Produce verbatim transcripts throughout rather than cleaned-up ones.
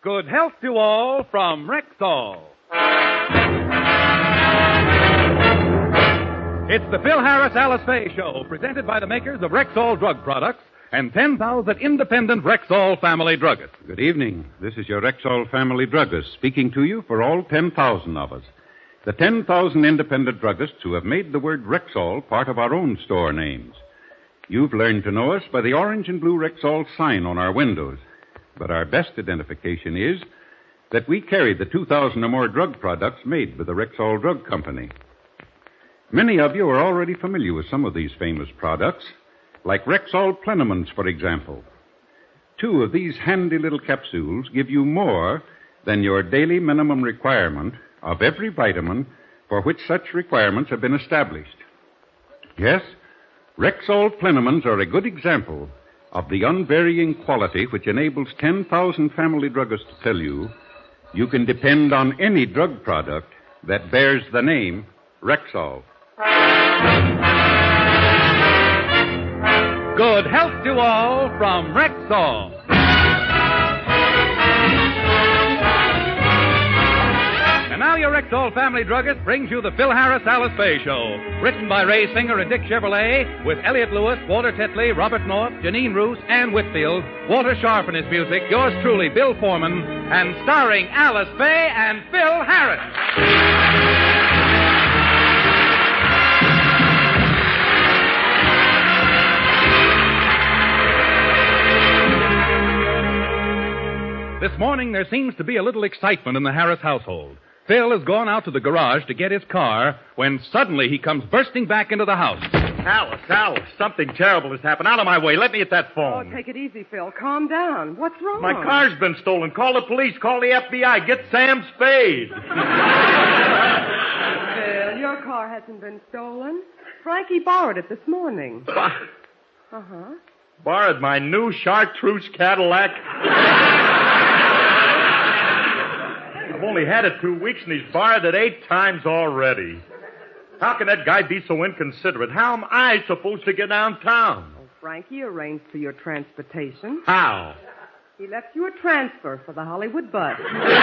good health to all from Rexall. It's the Phil Harris Alice Faye Show, presented by the makers of Rexall drug products and ten thousand independent Rexall family druggists. Good evening. This is your Rexall family druggist speaking to you for all ten thousand of us. The ten thousand independent druggists who have made the word Rexall part of our own store names. You've learned to know us by the orange and blue Rexall sign on our windows. But our best identification is that we carry the two thousand or more drug products made by the Rexall Drug Company. Many of you are already familiar with some of these famous products, like Rexall Plenamins, for example. Two of these handy little capsules give you more than your daily minimum requirement of every vitamin for which such requirements have been established. Yes, Rexall Plenamins are a good example of the unvarying quality which enables ten thousand family druggists to tell you you can depend on any drug product that bears the name Rexall. Good health to all from Rexall. And now your Rexall family druggist brings you the Phil Harris Alice Faye Show. Written by Ray Singer and Dick Chevrolet, with Elliot Lewis, Walter Tetley, Robert North, Janine Roos, Ann Whitfield, Walter Sharp and his music, yours truly, Bill Foreman, and starring Alice Faye and Phil Harris. This morning, there seems to be a little excitement in the Harris household. Phil has gone out to the garage to get his car when suddenly he comes bursting back into the house. Alice, Alice, something terrible has happened. Out of my way. Let me at that phone. Oh, take it easy, Phil. Calm down. What's wrong? My car's been stolen. Call the police. Call the F B I. Get Sam Spade. Phil, your car hasn't been stolen. Frankie borrowed it this morning. Uh-huh. Borrowed my new chartreuse Cadillac? I've only had it two weeks, and he's borrowed it eight times already. How can that guy be so inconsiderate? How am I supposed to get downtown? Oh, Frankie arranged for your transportation. How? He left you a transfer for the Hollywood bus.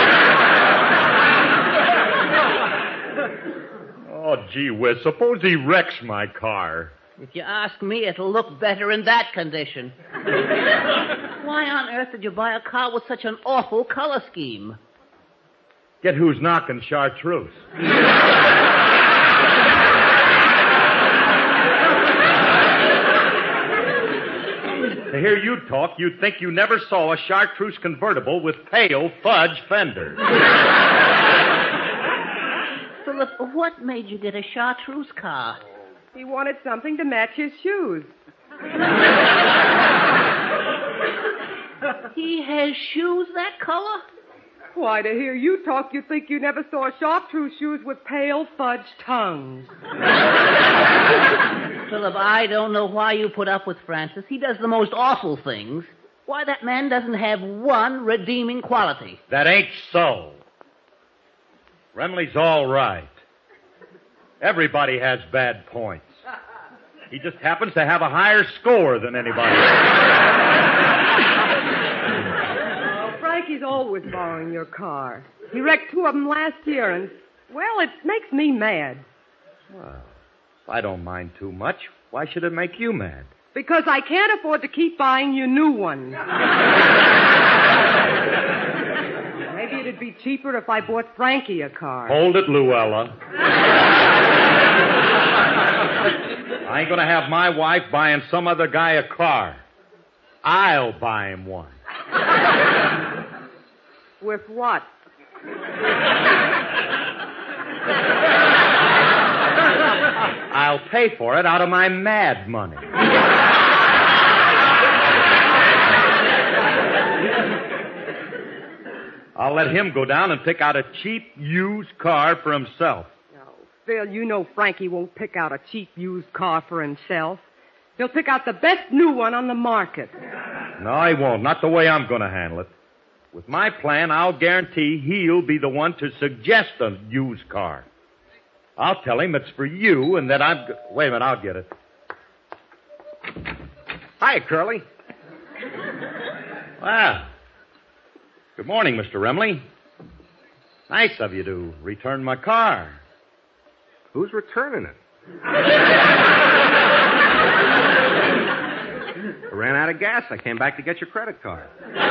Oh, gee whiz. Suppose he wrecks my car. If you ask me, it'll look better in that condition. Why on earth did you buy a car with such an awful color scheme? Get who's knocking, chartreuse. To hear you talk, you'd think you never saw a chartreuse convertible with pale fudge fenders. Philip, what made you get a chartreuse car? He wanted something to match his shoes. He has shoes that color? Why, to hear you talk, you'd think you never saw chartreuse shoes with pale fudge tongues. Philip, I don't know why you put up with Francis. He does the most awful things. Why, that man doesn't have one redeeming quality. That ain't so. Remley's all right. Everybody has bad points. He just happens to have a higher score than anybody else. Frankie's always borrowing your car. He wrecked two of them last year, and, well, it makes me mad. Well, if I don't mind too much, why should it make you mad? Because I can't afford to keep buying you new ones. Maybe it'd be cheaper if I bought Frankie a car. Hold it, Luella. I ain't gonna have my wife buying some other guy a car. I'll buy him one. With what? I'll pay for it out of my mad money. I'll let him go down and pick out a cheap used car for himself. No, Phil, you know Frankie won't pick out a cheap used car for himself. He'll pick out the best new one on the market. No, he won't. Not the way I'm going to handle it. With my plan, I'll guarantee he'll be the one to suggest a used car. I'll tell him it's for you and that I'm... Go- Wait a minute, I'll get it. Hi, Curly. Well, Good morning, Mister Remley. Nice of you to return my car. Who's returning it? I ran out of gas. I came back to get your credit card.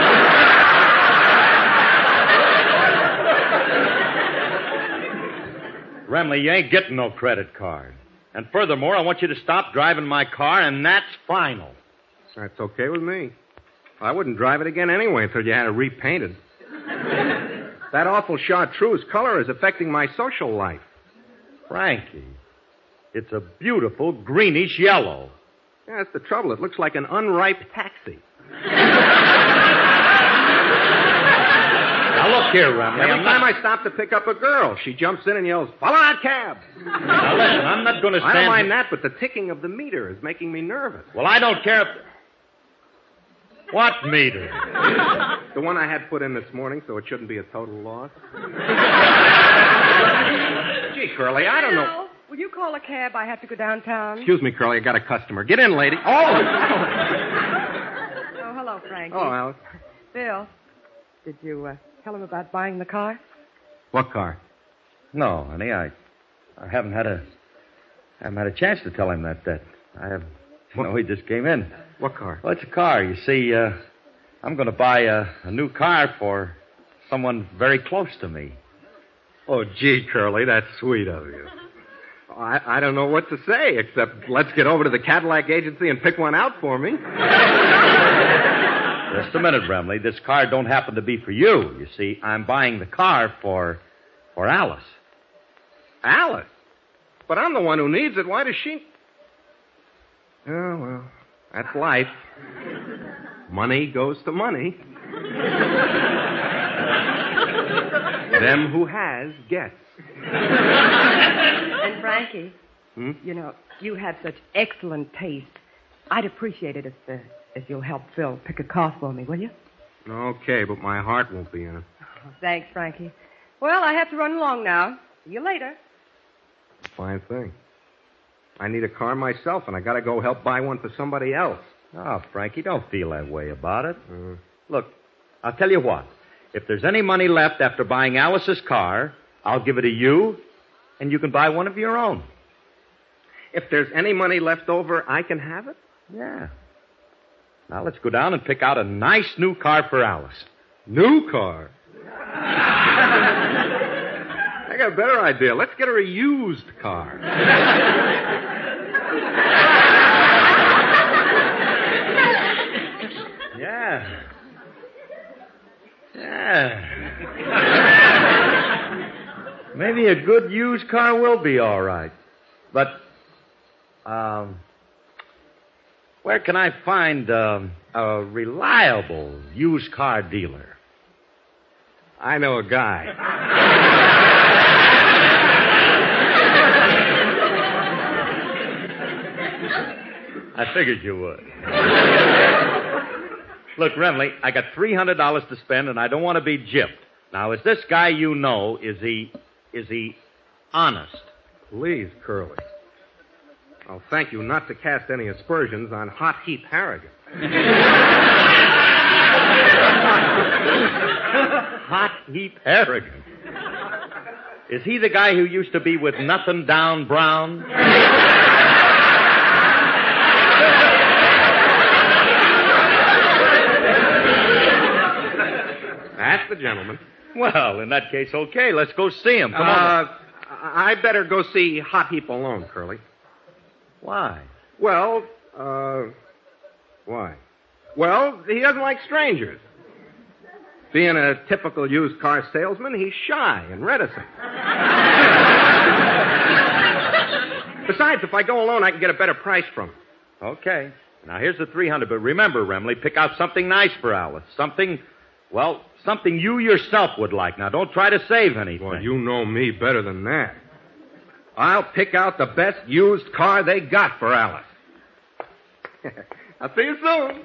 Remley, you ain't getting no credit card. And furthermore, I want you to stop driving my car, and that's final. That's okay with me. I wouldn't drive it again anyway until you had it repainted. That awful chartreuse color is affecting my social life. Frankie, it's a beautiful greenish yellow. Yeah, that's the trouble. It looks like an unripe taxi. Now, look here, Remley. Every I'm time not... I stop to pick up a girl, she jumps in and yells, "Follow that cab!" Now, listen, I'm not going to stand... I don't mind that, but the ticking of the meter is making me nervous. Well, I don't care if... What meter? The one I had put in this morning, so it shouldn't be a total loss. Gee, Curly, I don't know. Hello. Will you call a cab? I have to go downtown. Excuse me, Curly, I got a customer. Get in, lady. Oh! Oh, hello, Frankie. Oh, Alice. Bill, did you uh, tell him about buying the car? What car? No, honey, I, I haven't had a, haven't had a chance to tell him that. That I have. What? No, he just came in. What car? Well, it's a car. You see, uh, I'm going to buy a, a new car for someone very close to me. Oh, gee, Curly, that's sweet of you. I, I don't know what to say, except let's get over to the Cadillac agency and pick one out for me. Just a minute, Remley. This car don't happen to be for you. You see, I'm buying the car for, for Alice. Alice? But I'm the one who needs it. Why does she... Oh, well, that's life. Money goes to money. Them who has gets. And Frankie, Hmm? you know, you have such excellent taste. I'd appreciate it if, uh, if you'll help Phil pick a car for me, will you? Okay, but my heart won't be in it. Oh, thanks, Frankie. Well, I have to run along now. See you later. Fine thing. I need a car myself, and I gotta go help buy one for somebody else. Oh, Frankie, don't feel that way about it. Uh, Look, I'll tell you what. If there's any money left after buying Alice's car, I'll give it to you, and you can buy one of your own. if there's any money left over, I can have it? Yeah. Now let's go down and pick out a nice new car for Alice. New car? I got a better idea. Let's get her a used car. Yeah. Yeah. Maybe a good used car will be all right. But, um, where can I find um, a reliable used car dealer? I know a guy. I figured you would. Look, Remley, I got three hundred dollars to spend, and I don't want to be gypped. Now, is this guy you know, is he, is he honest? Please, Curly. I'll thank you not to cast any aspersions on Hot Heap Harrigan. Hot Heap Harrigan. Is he the guy who used to be with Nothing Down Brown? That's the gentleman. Well, in that case, okay, let's go see him. Come uh, on. I better go see Hot Heap alone, Curly. Why? Well, uh, why? Well, he doesn't like strangers. Being a typical used car salesman, he's shy and reticent. Besides, if I go alone, I can get a better price from him. Okay. Now, here's the three hundred, but remember, Remley, pick out something nice for Alice. Something, well, something you yourself would like. Now, don't try to save anything. Well, you know me better than that. I'll pick out the best used car they got for Alice. I'll see you soon.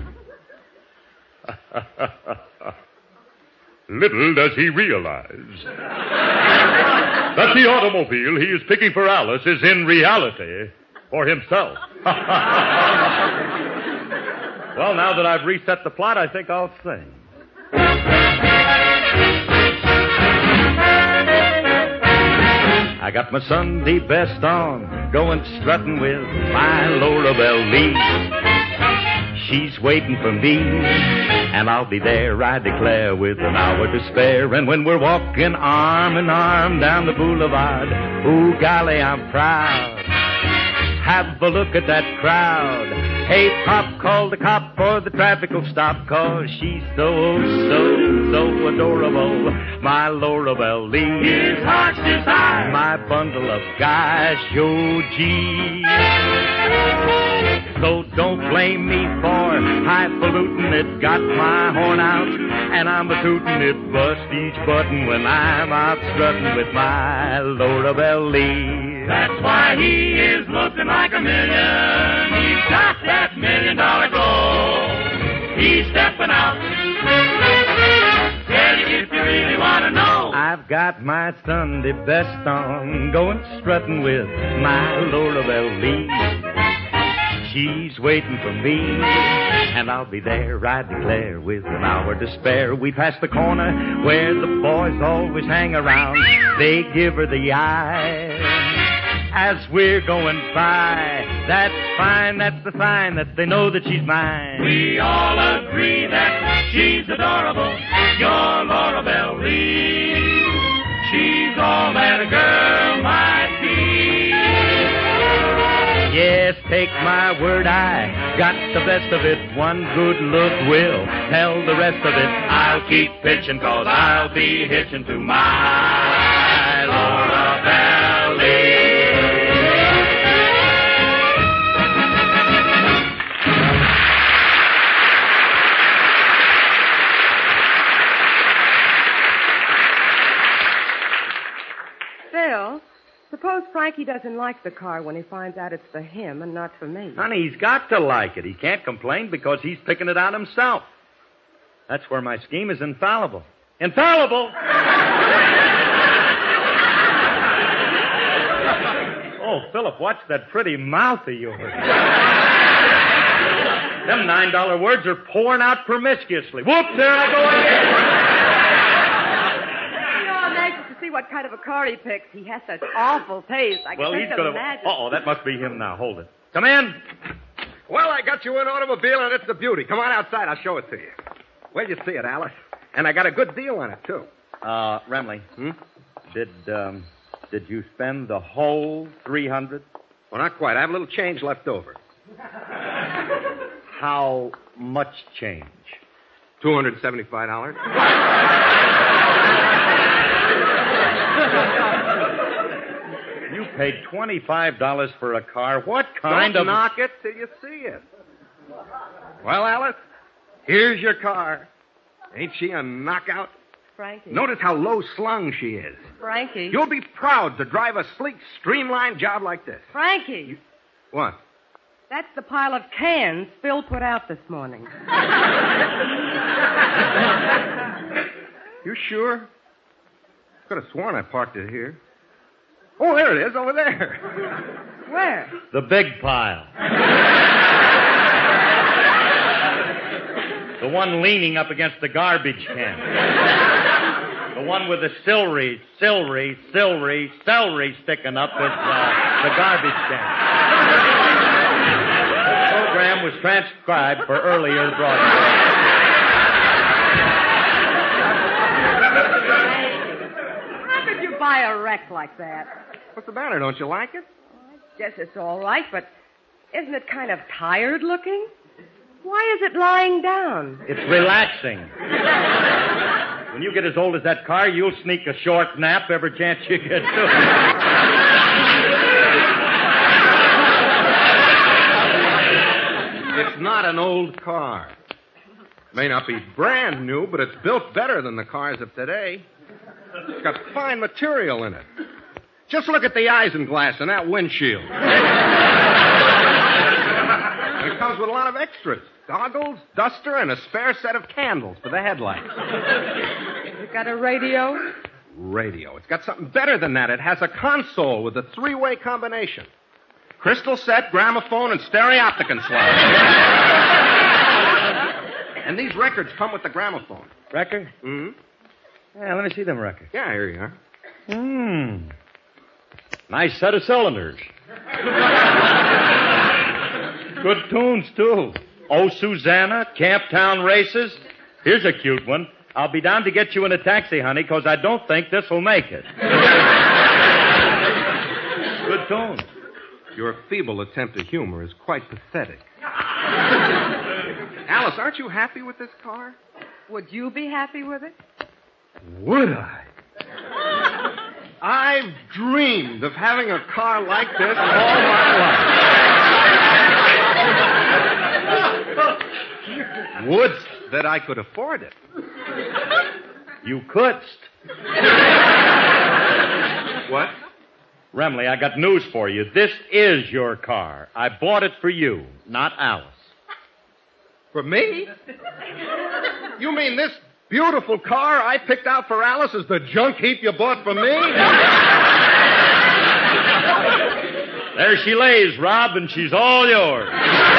Little does he realize that the automobile he is picking for Alice is in reality for himself. Well, now that I've reset the plot, I think I'll sing. I got my Sunday best on, going strutting with my Laura Belle Lee. She's waiting for me, and I'll be there, I declare, with an hour to spare. And when we're walking arm in arm down the boulevard, ooh, golly, I'm proud. Have a look at that crowd. Hey, Pop, call the cop for the traffic will stop, 'cause she's so, so, so adorable. My Laura Belle Lee. His heart's desire. My bundle of gosh, oh, gee. So don't blame me for highfalutin'. It got my horn out, and I'm a tootin'. It bust each button when I'm out strutting with my Laura Belle Lee. That's why he is looking like a million. He's got that million dollar glow. He's stepping out. Tell you if you really want to know. I've got my Sunday best on, going strutting with my Laura Belle Lee. She's waiting for me, and I'll be there, I declare, with an hour to spare. We pass the corner where the boys always hang around. They give her the eye as we're going by. That's fine, that's the sign that they know that she's mine. We all agree that she's adorable, your Laura Belle Lee. She's all that a girl might be. Yes, take my word, I got the best of it. One good look will tell the rest of it. I'll keep pitching, 'cause I'll be hitching to my Laura Belle Lee. Phil, suppose Frankie doesn't like the car when he finds out it's for him and not for me. Honey, he's got to like it. He can't complain because he's picking it out himself. That's where my scheme is infallible. Infallible? Oh, Philip, watch that pretty mouth of yours. Them nine dollar words are pouring out promiscuously. Whoops, there I go again. What kind of a car he picks. He has such awful taste. I well, can't he's gonna... imagine. Uh-oh, that must be him now. Hold it. Come in. Well, I got you an automobile, and it's a beauty. Come on outside. I'll show it to you. Where'd you see it, Alice? And I got a good deal on it, too. Uh, Remley. Hmm? Did, um, did you spend the whole three hundred? Well, not quite. I have a little change left over. How much change? two hundred seventy-five dollars. You paid twenty-five dollars for a car. What kind Don't of... knock it till you see it. Well, Alice, here's your car. Ain't she a knockout? Frankie. Notice how low slung she is. Frankie. You'll be proud to drive a sleek, streamlined job like this. Frankie. What? That's the pile of cans Phil put out this morning. You sure? Could have sworn I parked it here. Oh, there it is, over there. Where? The big pile. The one leaning up against the garbage can. The one with the celery, celery, celery, celery sticking up is uh, the garbage can. This program was transcribed for earlier broadcast. How could you buy a wreck like that? What's the matter? Don't you like it? I guess it's all right, but isn't it kind of tired looking? Why is it lying down? It's relaxing. When you get as old as that car, you'll sneak a short nap every chance you get to. It's not an old car. May not be brand new, but it's built better than the cars of today. It's got fine material in it. Just look at the isinglass in that windshield. And it comes with a lot of extras. Goggles, duster, and a spare set of candles for the headlights. It got a radio? Radio. It's got something better than that. It has a console with a three-way combination. Crystal set, gramophone, and stereopticon slide. And these records come with the gramophone. Wrecker? Hmm? Yeah, let me see them, Wrecker. Yeah, here you are. Hmm. Nice set of cylinders. Good tunes, too. Oh, Susanna, Camptown Races. Here's a cute one. I'll be down to get you in a taxi, honey, because I don't think this will make it. Good tune. Your feeble attempt at humor is quite pathetic. Alice, aren't you happy with this car? Would you be happy with it? Would I? I've dreamed of having a car like this all my life. Would that I could afford it. You couldst. What? Remley, I got news for you. This is your car. I bought it for you, not Alice. For me? You mean this beautiful car I picked out for Alice is the junk heap you bought for me? There she lays, Rob, and she's all yours.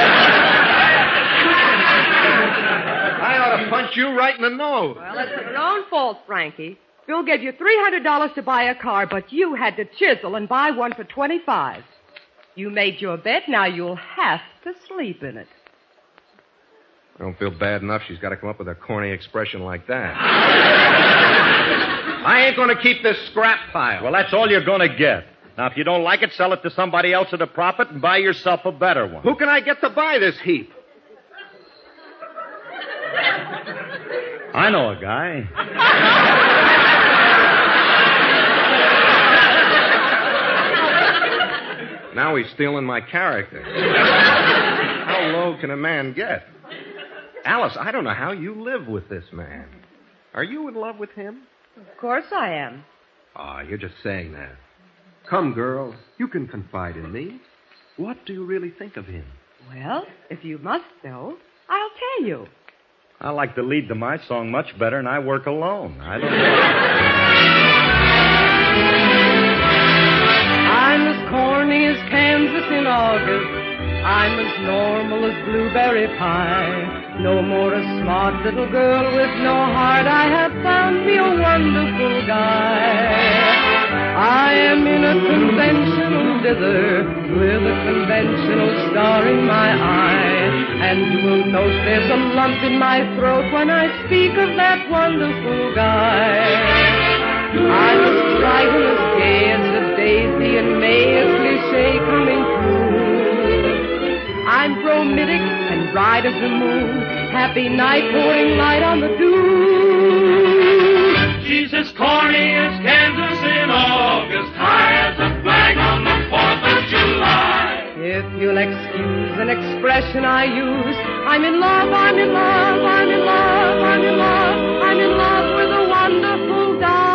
I ought to punch you right in the nose. Well, it's your own fault, Frankie. Bill gave you three hundred dollars to buy a car, but you had to chisel and buy one for twenty-five dollars. You made your bet, now you'll have to sleep in it. I don't feel bad enough she's got to come up with a corny expression like that. I ain't going to keep this scrap pile. Well, that's all you're going to get. Now, if you don't like it, sell it to somebody else at a profit and buy yourself a better one. Who can I get to buy this heap? I know a guy. Now he's stealing my character. How low can a man get? Alice, I don't know how you live with this man. Are you in love with him? Of course I am. Ah, oh, you're just saying that. Come, girl, you can confide in me. What do you really think of him? Well, if you must know, I'll tell you. I like the lead to my song much better, and I work alone. I don't know. I'm as corny as Kansas in August. I'm as normal as blueberry pie. No more a smart little girl with no heart. I have found me a wonderful guy. I am in a conventional dither with a conventional star in my eye. And you will note there's a lump in my throat when I speak of that wonderful guy. I'm as bright and as gay as a daisy in May, a cliche coming true. I'm bromidic and bright as the moon, happy night pouring light on the dew. She's as corny as Kansas in August, high as a flag on the fourth of July. If you'll excuse an expression I use, I'm in love, I'm in love, I'm in love, I'm in love, I'm in love with a wonderful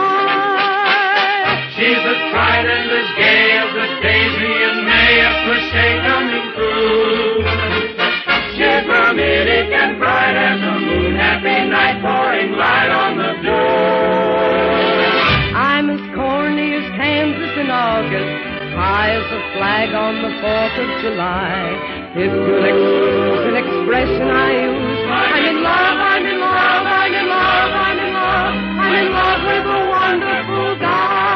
guy. She's as bright and as gay as a daisy in May, a cliche coming through. She's romantic and bright as a moon, happy night pouring light on the dew. I'm as corny as Kansas in August, high as a flag on the fourth of July. If you'll excuse an expression I use, I'm in love, I'm in love, I'm in love, I'm in love, I'm in love with a wonderful guy.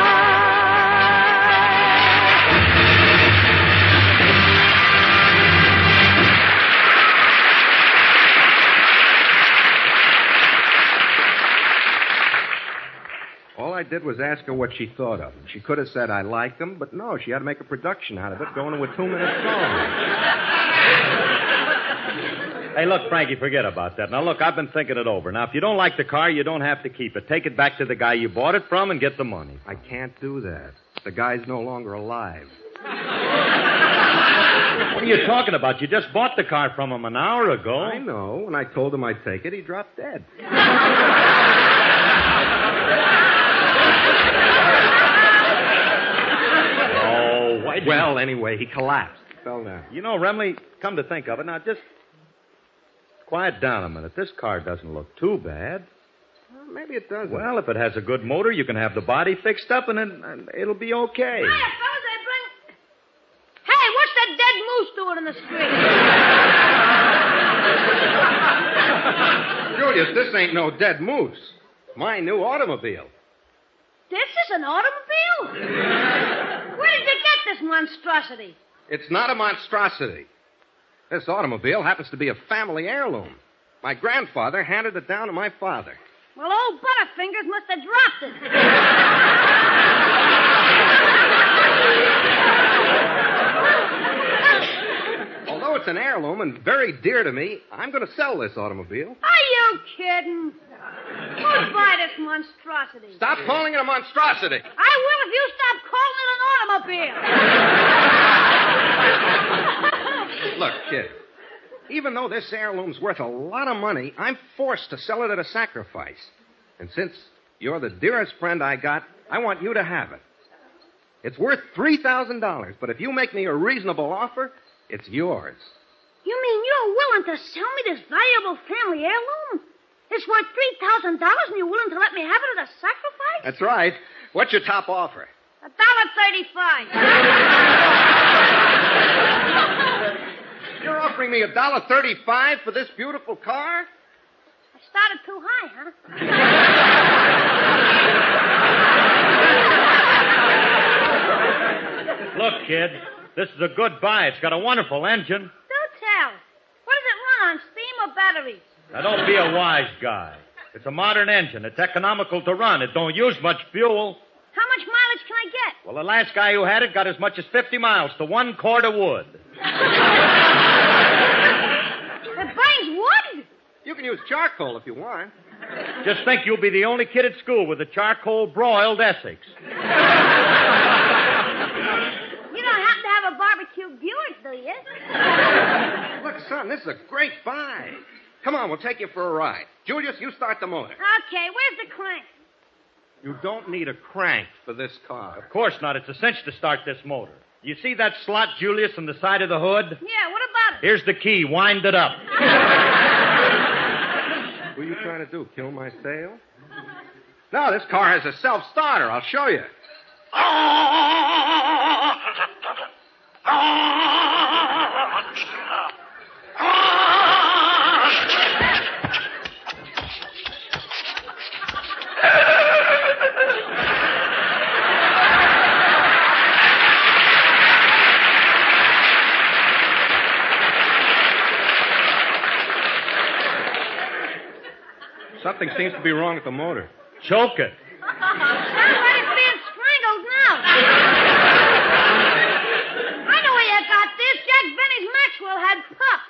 All I did was ask her what she thought of him. She could have said I liked him, but no, she had to make a production out of it, going to a two-minute song. Hey, look, Frankie, forget about that. Now, look, I've been thinking it over. Now, if you don't like the car, you don't have to keep it. Take it back to the guy you bought it from and get the money. I can't do that. The guy's no longer alive. What are you talking about? You just bought the car from him an hour ago. I know. When I told him I'd take it, he dropped dead. Oh, why? Well, anyway, he collapsed. Fell down. You know, Remley, come to think of it, now just quiet down a minute. This car doesn't look too bad. Well, maybe it doesn't. Well, if it has a good motor, you can have the body fixed up, and, it, and it'll be okay. Hiya, fellas, I bring... Hey, what's that dead moose doing in the street? You Julius, this ain't no dead moose. My new automobile. This is an automobile? Where did you get this monstrosity? It's not a monstrosity. This automobile happens to be a family heirloom. My grandfather handed it down to my father. Well, old Butterfingers must have dropped it. Although it's an heirloom and very dear to me, I'm going to sell this automobile. Are you kidding? Who'd buy this monstrosity? Stop calling it a monstrosity. I will if you stop calling it an automobile. Look, kid, even though this heirloom's worth a lot of money, I'm forced to sell it at a sacrifice. And since you're the dearest friend I got, I want you to have it. It's worth three thousand dollars, but if you make me a reasonable offer, it's yours. You mean you're willing to sell me this valuable family heirloom? It's worth three thousand dollars and you're willing to let me have it at a sacrifice? That's right. What's your top offer? A dollar thirty-five. You're offering me a dollar thirty-five for this beautiful car? I started too high, huh? Look, kid, this is a good buy. It's got a wonderful engine. Do tell. What does it run on, steam or batteries? Now, don't be a wise guy. It's a modern engine. It's economical to run. It don't use much fuel. How much mileage can I get? Well, the last guy who had it got as much as fifty miles to one cord of wood. It burns wood? You can use charcoal if you want. Just think you'll be the only kid at school with a charcoal-broiled Essex. You don't happen to have a barbecue Buick, do you? Look, son, this is a great buy. Come on, we'll take you for a ride. Julius, you start the motor. Okay, where's the crank? You don't need a crank for this car. Of course not. It's a cinch to start this motor. You see that slot, Julius, on the side of the hood? Yeah, what about it? Here's the key. Wind it up. What are you trying to do, kill my sale? No, this car has a self-starter. I'll show you. Something seems to be wrong with the motor. Choke it. Sounds like it's being strangled now. I know where you got this. Jack Benny's Maxwell had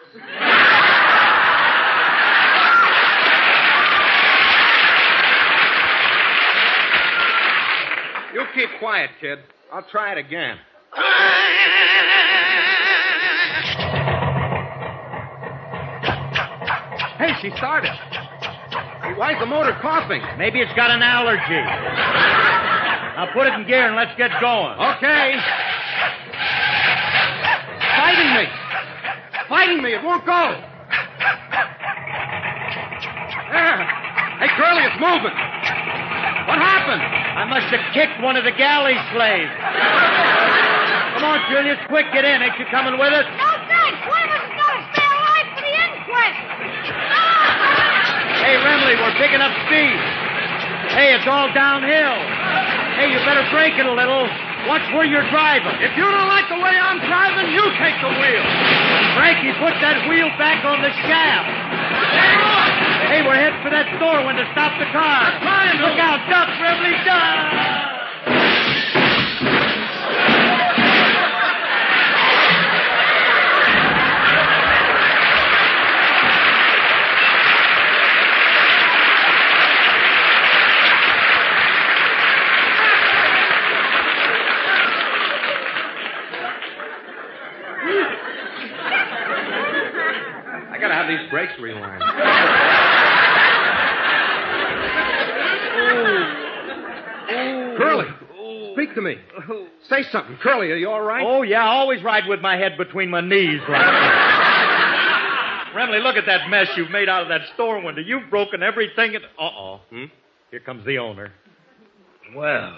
pups. You keep quiet, kid. I'll try it again. Hey, she started. Why is the motor coughing? Maybe it's got an allergy. Now put it in gear and let's get going. Okay. Fighting me. Fighting me. It won't go. There. Hey, Curly, it's moving. What happened? I must have kicked one of the galley slaves. Come on, Julius, quick, get in. Ain't you coming with us? No, thanks. One of us has got to stay alive for the inquest. Hey, Remley, we're picking up speed. Hey, it's all downhill. Hey, you better brake it a little. Watch where you're driving. If you don't like the way I'm driving, you take the wheel. Frankie, put that wheel back on the shaft. Hey, we're heading for that store when to stop the car. Look out, duck, Remley, duck! These brakes rewind. Curly, speak to me. Say something. Curly, are you all right? Oh, yeah, I always ride with my head between my knees like that. Remley, look at that mess you've made out of that store window. You've broken everything. At... Uh-oh. Hmm? Here comes the owner. Well,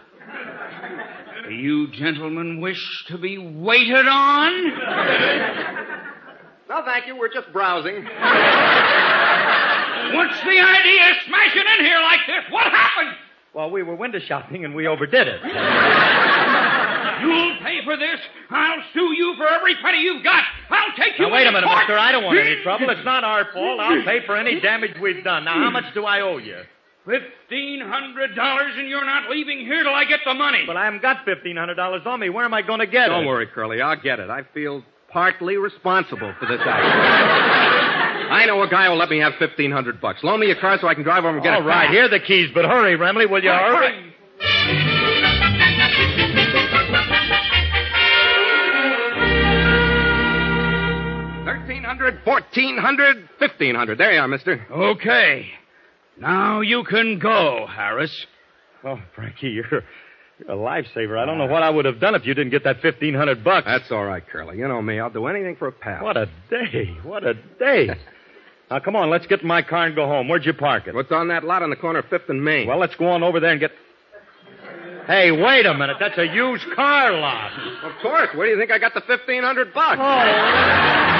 do you gentlemen wish to be waited on? No, thank you. We're just browsing. What's the idea of smashing in here like this? What happened? Well, we were window shopping and we overdid it. You'll pay for this. I'll sue you for every penny you've got. I'll take you Now, wait a into minute, court. mister. I don't want any trouble. It's not our fault. I'll pay for any damage we've done. Now, how much do I owe you? Fifteen hundred dollars, and you're not leaving here till I get the money. But I haven't got fifteen hundred dollars on me. Where am I going to get it? Don't worry, Curly. I'll get it. I feel partly responsible for this accident. I know a guy who'll let me have fifteen hundred bucks. Loan me your car so I can drive over and get it. All right, here are the keys, but hurry, Remley. Will you hurry? Thirteen hundred, fourteen hundred, fifteen hundred. There you are, mister. Okay. Now you can go, Harris. Oh, Frankie, you're, you're a lifesaver. I don't know what I would have done if you didn't get that fifteen hundred bucks. That's all right, Curly. You know me. I'll do anything for a pal. What a day. What a day. Now, come on, let's get in my car and go home. Where'd you park it? What's on that lot on the corner of fifth and Main? Well, let's go on over there and get... Hey, wait a minute. That's a used car lot. Of course. Where do you think I got the fifteen hundred bucks? Oh.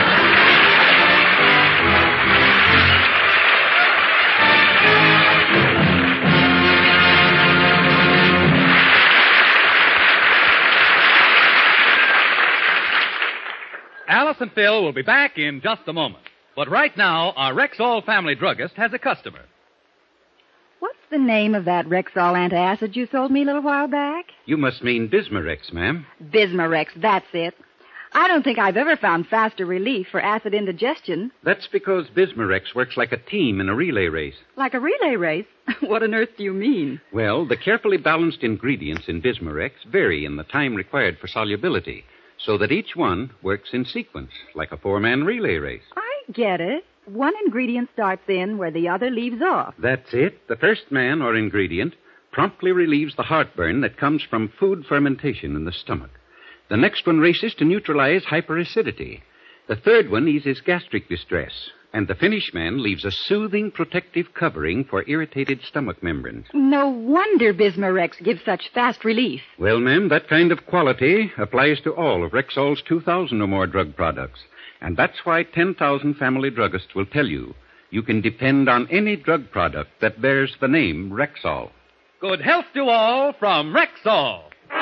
Alice and Phil will be back in just a moment. But right now, our Rexall family druggist has a customer. What's the name of that Rexall antacid you sold me a little while back? You must mean Bismarex, ma'am. Bismarex, that's it. I don't think I've ever found faster relief for acid indigestion. That's because Bismarex works like a team in a relay race. Like a relay race? What on earth do you mean? Well, the carefully balanced ingredients in Bismarex vary in the time required for solubility, so that each one works in sequence, like a four-man relay race. I get it. One ingredient starts in where the other leaves off. That's it. The first man or ingredient promptly relieves the heartburn that comes from food fermentation in the stomach. The next one races to neutralize hyperacidity. The third one eases gastric distress. And the finish man leaves a soothing protective covering for irritated stomach membranes. No wonder Bismarex gives such fast relief. Well, ma'am, that kind of quality applies to all of Rexall's two thousand or more drug products. And that's why ten thousand family druggists will tell you you can depend on any drug product that bears the name Rexall. Good health to all from Rexall.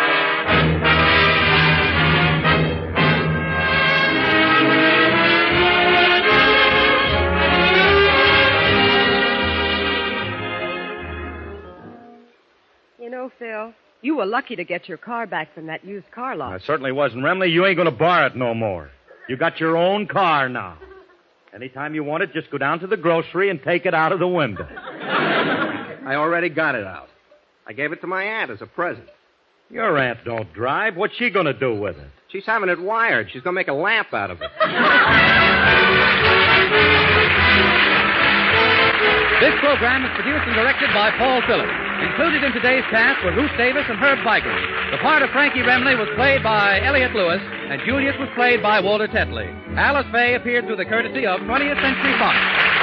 You know, Phil, you were lucky to get your car back from that used car lot. I certainly wasn't. Remley, you ain't going to borrow it no more. You got your own car now. Anytime you want it, just go down to the grocery and take it out of the window. I already got it out. I gave it to my aunt as a present. Your aunt don't drive. What's she going to do with it? She's having it wired. She's going to make a lamp out of it. This program is produced and directed by Paul Phillips. Included in today's cast were Ruth Davis and Herb Vigor. The part of Frankie Remley was played by Elliot Lewis, and Julius was played by Walter Tetley. Alice Faye appeared through the courtesy of twentieth Century Fox.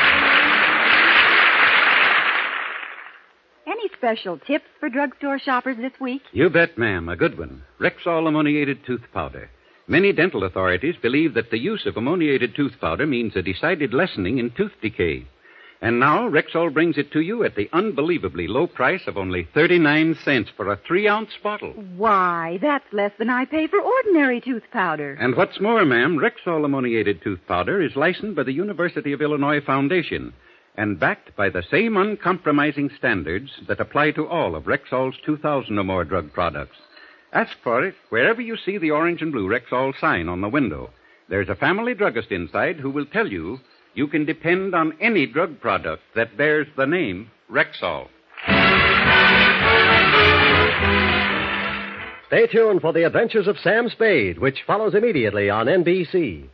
Any special tips for drugstore shoppers this week? You bet, ma'am. A good one. Rexall ammoniated tooth powder. Many dental authorities believe that the use of ammoniated tooth powder means a decided lessening in tooth decay. And now, Rexall brings it to you at the unbelievably low price of only thirty-nine cents for a three-ounce bottle. Why, that's less than I pay for ordinary tooth powder. And what's more, ma'am, Rexall ammoniated tooth powder is licensed by the University of Illinois Foundation and backed by the same uncompromising standards that apply to all of Rexall's two thousand or more drug products. Ask for it wherever you see the orange and blue Rexall sign on the window. There's a family druggist inside who will tell you you can depend on any drug product that bears the name Rexall. Stay tuned for the adventures of Sam Spade, which follows immediately on N B C.